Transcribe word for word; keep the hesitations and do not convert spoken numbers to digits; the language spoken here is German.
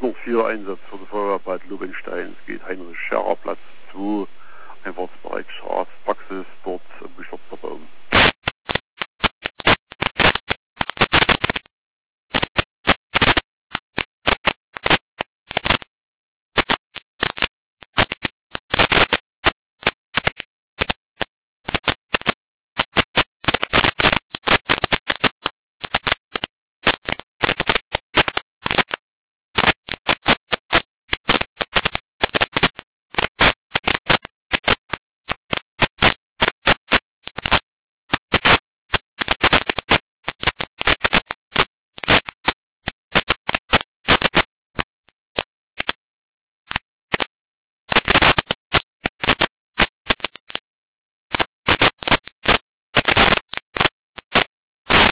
null vier Einsatz für die Feuerwehr Lobenstein. Es geht Heinrich-Scherrer-Platz zwei, Einfahrtsbereich Straße, Praxis, dort ein gestürzter Baum.